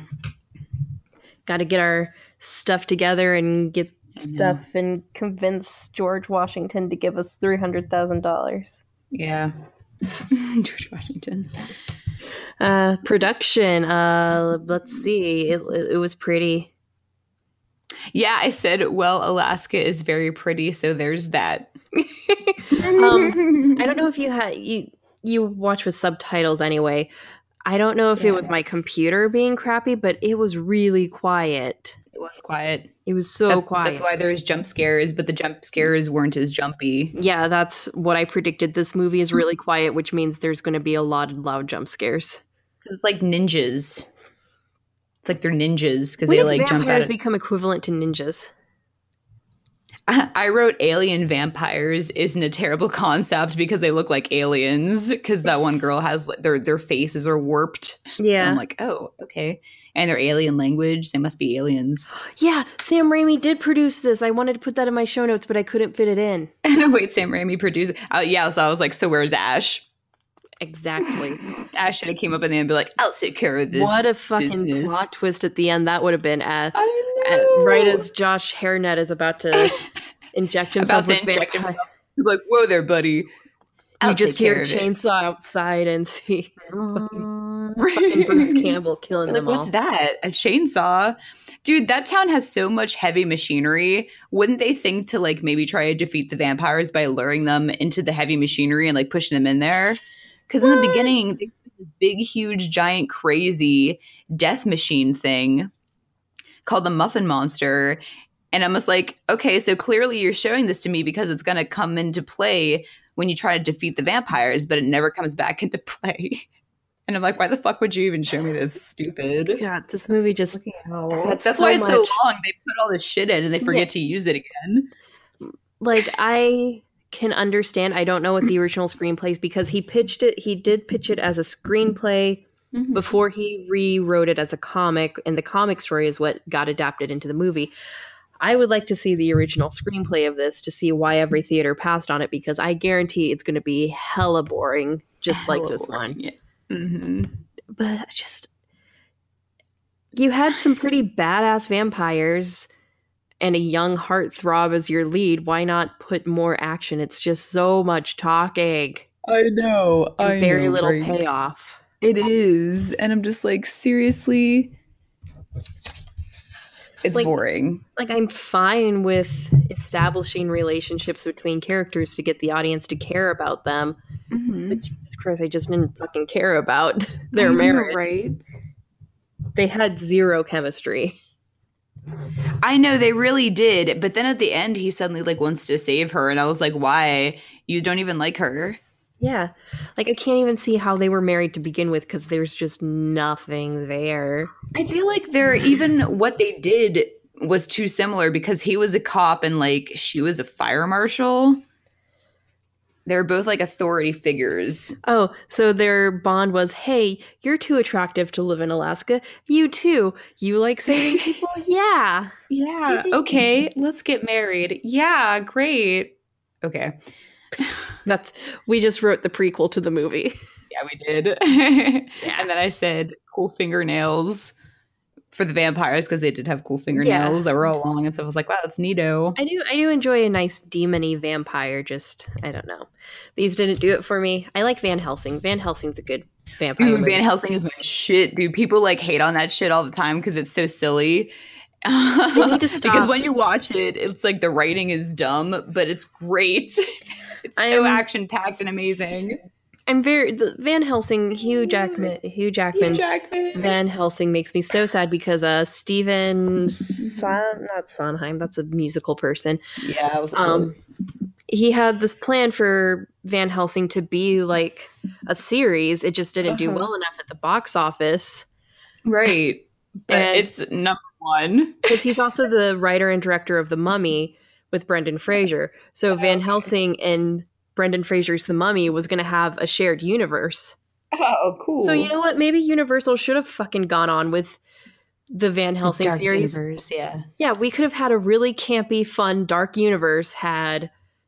got to get our stuff together and get stuff and convince George Washington to give us three hundred thousand dollars. Yeah, George Washington. Uh, production. Uh, let's see. It it was pretty. Yeah, I said, well, Alaska is very pretty, so there's that. um, I don't know if you had you you watch with subtitles anyway. I don't know if yeah. it was my computer being crappy, but it was really quiet. It was quiet. It was so that's, quiet. That's why there's jump scares, but the jump scares weren't as jumpy. Yeah, that's what I predicted. This movie is really quiet, which means there's going to be a lot of loud jump scares. It's like ninjas. It's like they're ninjas because they like jump out. Vampires become equivalent to ninjas. I wrote alien vampires isn't a terrible concept because they look like aliens because that one girl has like their their faces are warped. Yeah. So I'm like, oh, okay. And their alien language, they must be aliens. Yeah, Sam Raimi did produce this. I wanted to put that in my show notes, but I couldn't fit it in. Wait, Sam Raimi produced it? Uh, yeah, so I was like, so where's Ash? Exactly. Ash should have came up in the end and be like, I'll take care of this. What a fucking business. plot twist at the end that would have been. Uh, I uh, know. right as Josh Hairnet is about to inject himself about to with inject vampire. himself. You're like, whoa there, buddy. I'll You just take hear care of it. chainsaw outside and see Mm. fucking Bruce Campbell killing Like, them what's all. that? A chainsaw? Dude, that town has so much heavy machinery. Wouldn't they think to like maybe try to defeat the vampires by luring them into the heavy machinery and like pushing them in there? Because in the beginning, they put this big, huge, giant, crazy death machine thing called the Muffin Monster. And I'm just like, okay, so clearly you're showing this to me because it's going to come into play when you try to defeat the vampires, but it never comes back into play. And I'm like, why the fuck would you even show me this? Stupid. God, this movie just That's so why it's so much- long. They put all this shit in and they forget Yeah. to use it again. like I can understand. I don't know what the original screenplay is because he pitched it. He did pitch it as a screenplay Mhm. before he rewrote it as a comic, and the comic story is what got adapted into the movie. I would like to see the original screenplay of this to see why every theater passed on it, because I guarantee it's going to be hella boring, just like Hella this boring, one. Yeah. Mm-hmm. But just you had some pretty badass vampires and a young heartthrob as your lead. Why not put more action? It's just so much talking I know. and I very know, little right? payoff. It is. And I'm just like, seriously? It's Like- boring. Like, I'm fine with establishing relationships between characters to get the audience to care about them. Mm-hmm. But Jesus Christ, I just didn't fucking care about their marriage. Right? They had zero chemistry. I know they really did. But then at the end, he suddenly like wants to save her. And I was like, why? You don't even like her. Yeah. Like, I can't even see how they were married to begin with because there's just nothing there. I feel like they're even what they did was too similar because he was a cop and like she was a fire marshal. They were both like authority figures. Oh, so their bond was, hey, you're too attractive to live in Alaska. You too. You like saving people? Yeah. Yeah. Okay. Let's get married. Yeah. Great. Okay. That's, we just wrote the prequel to the movie. Yeah, we did. And then I said cool fingernails for the vampires because they did have cool fingernails that were all long. And so I was like, wow, that's neato. I do I do enjoy a nice demony vampire, just, I don't know. These didn't do it for me. I like Van Helsing. Van Helsing's a good vampire. Dude, movie. Van Helsing is my shit, dude. People like hate on that shit all the time because it's so silly. They need to stop. Because when you watch it, it's like the writing is dumb, but it's great. It's so I'm- action packed and amazing. I'm very the Van Helsing, Hugh Jackman, Hugh Jackman's Jackman. Van Helsing makes me so sad because uh Steven Son, not Sondheim, that's a musical person. Yeah, I was Um he had this plan for Van Helsing to be like a series. It just didn't do Uh-huh. well enough at the box office. right. But And- it's number one. Because he's also the writer and director of The Mummy with Brendan Fraser. So Van Helsing and Brendan Fraser's The Mummy was going to have a shared universe. Oh, cool. So you know what? Maybe Universal should have fucking gone on with the Van Helsing Dark series. Universe, yeah. Yeah, we could have had a really campy, fun, dark universe had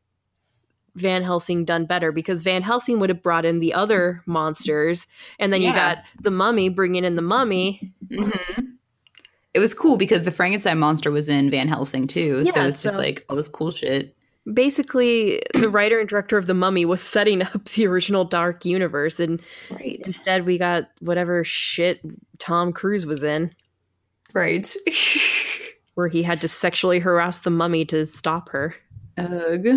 Van Helsing done better, because Van Helsing would have brought in the other monsters, and then you Yeah. got the Mummy bringing in the Mummy. Mm-hmm. It was cool because the Frankenstein monster was in Van Helsing too. so Yeah, it's just so- like all this cool shit. Basically, the writer and director of The Mummy was setting up the original dark universe, and Right. instead we got whatever shit Tom Cruise was in, Right. where he had to sexually harass the Mummy to stop her. Ugh.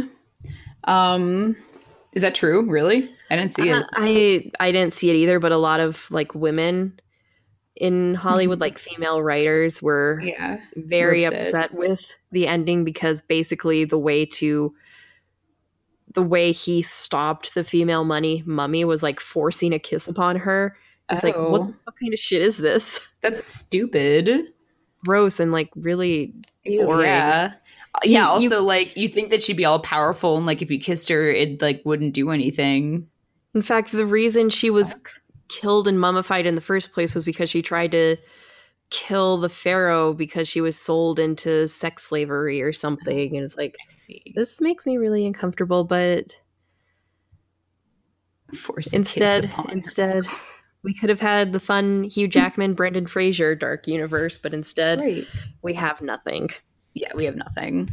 Um, is that true? Really? I didn't see Uh, it. I I didn't see it either, but a lot of like women in Hollywood, like female writers, were Yeah. very We're upset. upset with the ending, because basically the way to the way he stopped the female money mummy was like forcing a kiss upon her. It's like, what Oh. the fuck kind of shit is this? That's stupid. Gross and like really Ew, boring. yeah. Uh, You- Yeah. you- Also, like, you think that she'd be all powerful, and like if you kissed her, it like wouldn't do anything. In fact, the reason she was killed and mummified in the first place was because she tried to kill the pharaoh because she was sold into sex slavery or something. And it's like, I see. this makes me really uncomfortable, but Force instead, instead, her. we could have had the fun Hugh Jackman, Brendan Fraser dark universe, but instead, right. we have nothing. Yeah, we have nothing.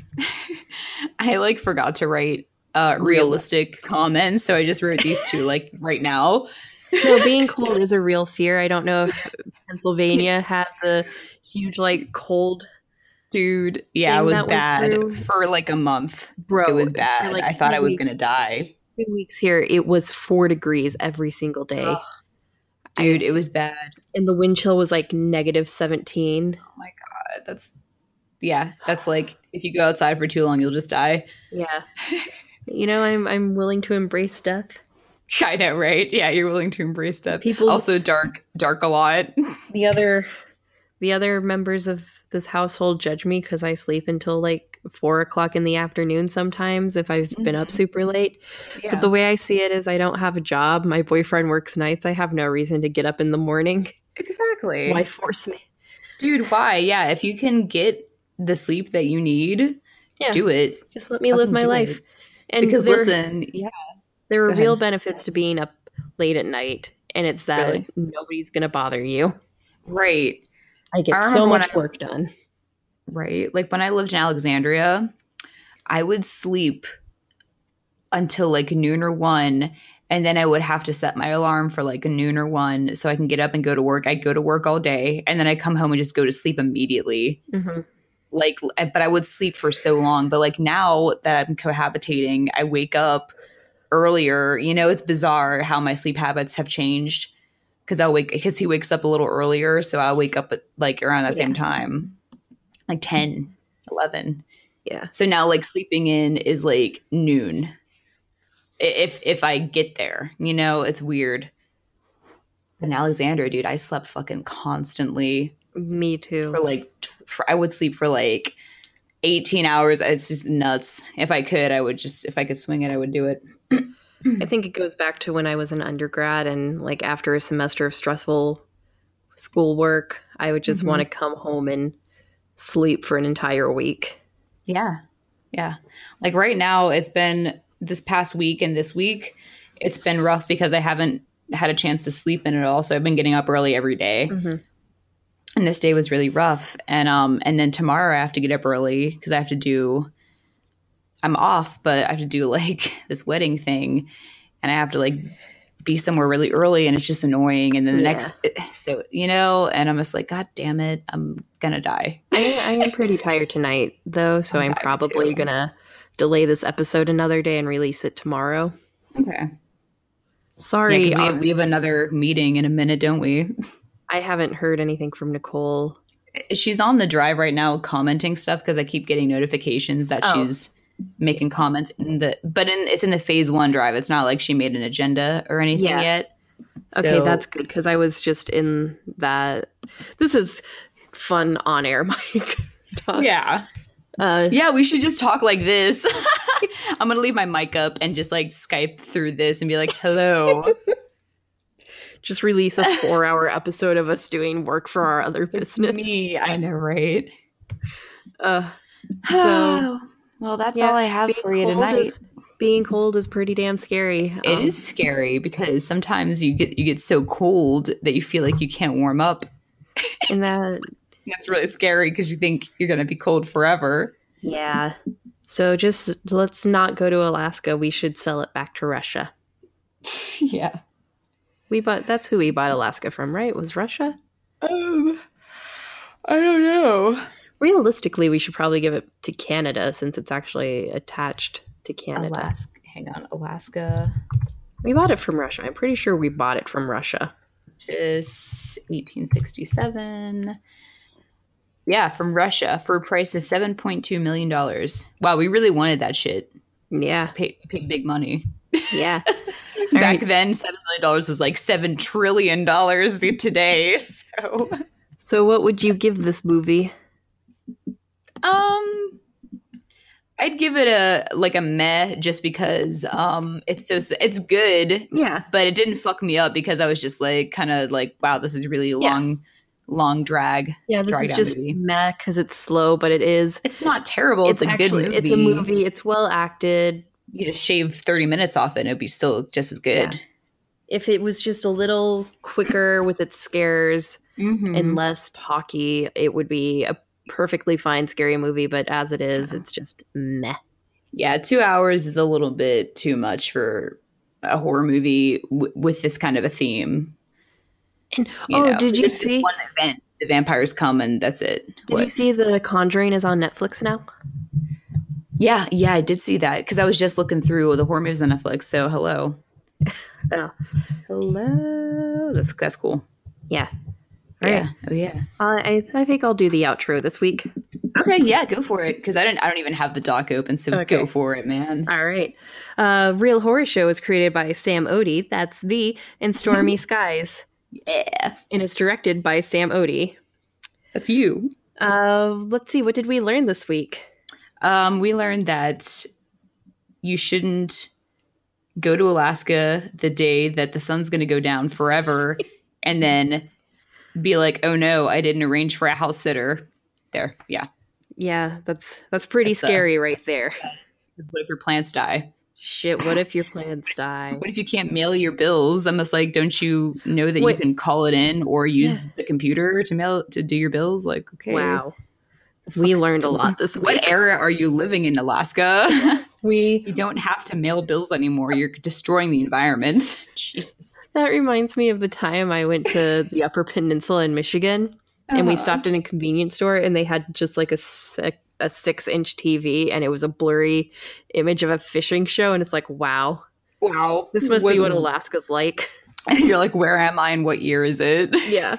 I like forgot to write uh, realistic comments, so I just wrote these two like right now. No, being cold is a real fear. I don't know if Pennsylvania had the huge like cold. Dude, yeah, it was bad for like a month. Bro, it was bad. Like I thought I was weeks, gonna die. Two weeks here, it was four degrees every single day. Ugh. Dude, I, it was bad. And the wind chill was like negative seventeen. Oh my god, that's yeah, that's like if you go outside for too long, you'll just die. Yeah, you know, I'm I'm willing to embrace death. I know, right? Yeah, you're willing to embrace death. People also dark, dark a lot. The other. The other members of this household judge me because I sleep until like four o'clock in the afternoon sometimes if I've mm-hmm. been up super late. Yeah. But the way I see it is I don't have a job. My boyfriend works nights. I have no reason to get up in the morning. Exactly. Why force me? Dude, why? Yeah, if you can get the sleep that you need, yeah. do it. Just let me Fucking live my life. It. And because there, listen, yeah. There are real benefits to being up late at night. And it's that really? Nobody's going to bother you. Right. I get I so much I, work done. Right. Like when I lived in Alexandria, I would sleep until like noon or one. And then I would have to set my alarm for like a noon or one so I can get up and go to work. I'd go to work all day and then I'd come home and just go to sleep immediately. Mm-hmm. Like, but I would sleep for so long. But like now that I'm cohabitating, I wake up earlier. You know, it's bizarre how my sleep habits have changed. Because I'll wake, because he wakes up a little earlier, so I'll wake up at like around that yeah. same time, like ten, eleven. Yeah. So now like sleeping in is like noon. If if I get there, you know, it's weird. In Alexandria, dude, I slept fucking constantly. Me too. For like, for, I would sleep for like eighteen hours. It's just nuts. If I could, I would just, if I could swing it, I would do it. I think it goes back to when I was an undergrad and like after a semester of stressful schoolwork, I would just mm-hmm. want to come home and sleep for an entire week. Yeah. Yeah. Like right now, it's been this past week and this week, it's been rough because I haven't had a chance to sleep in it all. So I've been getting up early every day. Mm-hmm. And this day was really rough. And um, and then tomorrow I have to get up early because I have to do I'm off, but I have to do like this wedding thing and I have to like be somewhere really early and it's just annoying. And then the yeah. next, so, you know, and I'm just like, God damn it, I'm going to die. I, I am pretty tired tonight though. So I'm, I'm probably going to delay this episode another day and release it tomorrow. Okay. Sorry. Yeah, we, have, we have another meeting in a minute, don't we? I haven't heard anything from Nicole. She's on the drive right now commenting stuff because I keep getting notifications that oh. she's making comments in the but in it's in the phase one drive. It's not like she made an agenda or anything yeah. yet. So, okay, that's good because I was just in that. This is fun on air, Mike. Talk. Yeah. Uh, yeah, we should just talk like this. I'm gonna leave my mic up and just like Skype through this and be like, hello. Just release a four hour episode of us doing work for our other business. Me, I know, right? Uh, so well, that's yeah, all I have for you tonight. Is, being cold is pretty damn scary. It um, is scary because sometimes you get you get so cold that you feel like you can't warm up. And that that's really scary because you think you're going to be cold forever. Yeah. So just let's not go to Alaska. We should sell it back to Russia. Yeah. We bought that's who we bought Alaska from, right? Was Russia? Um I don't know. Realistically, we should probably give it to Canada since it's actually attached to Canada. Alaska. Hang on, Alaska. We bought it from Russia. I'm pretty sure we bought it from Russia. Just eighteen sixty-seven. Yeah, from Russia for a price of seven point two million dollars. Wow, we really wanted that shit. Yeah. Paid, paid big money. Yeah. Back right. then, seven million dollars was like seven trillion dollars today. So. so what would you give this movie? Um, I'd give it a like a meh just because um it's so it's good. Yeah. But it didn't fuck me up because I was just like kind of like, wow, this is really long yeah. long drag. Yeah, this drag is just movie. meh because it's slow, but it is. It's not terrible. It's, it's a actually, good movie. It's a movie. It's well acted. You just shave thirty minutes off it and it'd be still just as good. if it was just a little quicker with its scares Mm-hmm. and less talky, it would be a perfectly fine scary movie. But as it is, it's just meh. Yeah, two hours is a little bit too much for a horror movie w- with this kind of a theme. And You oh, know, did you it's see? just one event? The vampires come and that's it. Did What? you see The Conjuring is on Netflix now? Yeah, yeah, I did see that because I was just looking through the horror movies on Netflix. So hello, Oh, hello. That's that's cool. yeah. All yeah. right. Oh yeah. Uh, I I think I'll do the outro this week. Okay. Yeah. Go for it. Because I don't. I don't even have the doc open. So Okay. go for it, man. All right. Uh, Real Horror Show is created by Sam Odie, that's me, and Stormy Skies, Yeah. and it's directed by Sam Odie. That's you. Uh, let's see, what did we learn this week? Um, we learned that you shouldn't go to Alaska the day that the sun's going to go down forever, and then be like, "Oh no, I didn't arrange for a house sitter." There. Yeah. Yeah, that's that's pretty That's, uh, scary right there. Because what if your plants die? Shit, what if your plants die? What if you can't mail your bills? I'm just like, don't you know that Wait. you can call it in or use the computer to mail to do your bills? Like, okay, Wow. We learned a lot this week. What era are you living in, Alaska? We You don't have to mail bills anymore. You're destroying the environment. Jesus. That reminds me of the time I went to the Upper Peninsula in Michigan, and we Uh-huh. stopped in a convenience store, and they had just like a six, a six inch T V, and it was a blurry image of a fishing show, and it's like, wow, Wow. this must be what Alaska's like. And you're like, where am I and what year is it? Yeah.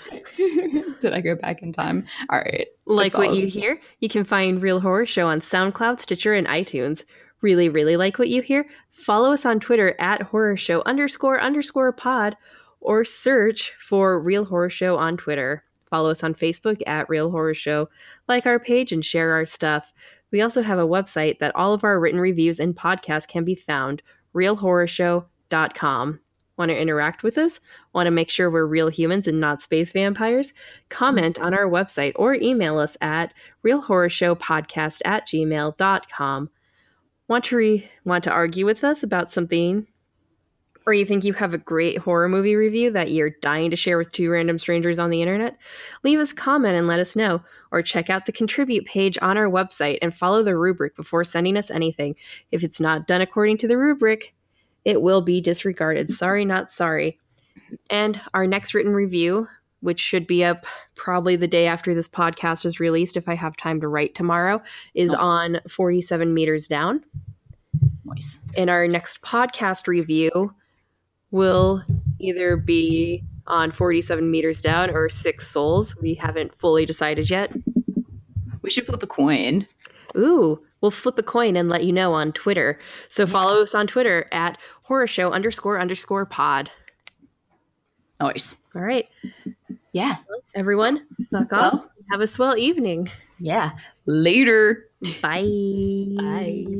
Did I go back in time? All right. Like That's what all. you hear? You can find Real Horror Show on SoundCloud, Stitcher, and iTunes. Really, really like what you hear? Follow us on Twitter at Horror Show underscore underscore pod, or search for Real Horror Show on Twitter. Follow us on Facebook at Real Horror Show. Like our page and share our stuff. We also have a website that all of our written reviews and podcasts can be found, real horror show dot com. Want to interact with us? Want to make sure we're real humans and not space vampires? Comment on our website or email us at realhorrorshowpodcast at gmail dot com. Want to re- want to argue with us about something, or you think you have a great horror movie review that you're dying to share with two random strangers on the internet? Leave us a comment and let us know, or check out the contribute page on our website and follow the rubric before sending us anything. If it's not done according to the rubric, it will be disregarded. Sorry, not sorry. And our next written review, which should be up probably the day after this podcast is released if I have time to write tomorrow, is Nice. on forty-seven Meters Down. Nice. And our next podcast review will either be on forty-seven Meters Down or Six Souls. We haven't fully decided yet. We should flip a coin. Ooh, we'll flip a coin and let you know on Twitter. So follow us on Twitter at horror show underscore underscore pod. Nice. All right, Yeah. everyone, fuck off. Well. Have a swell evening. Yeah. Later. Bye. Bye.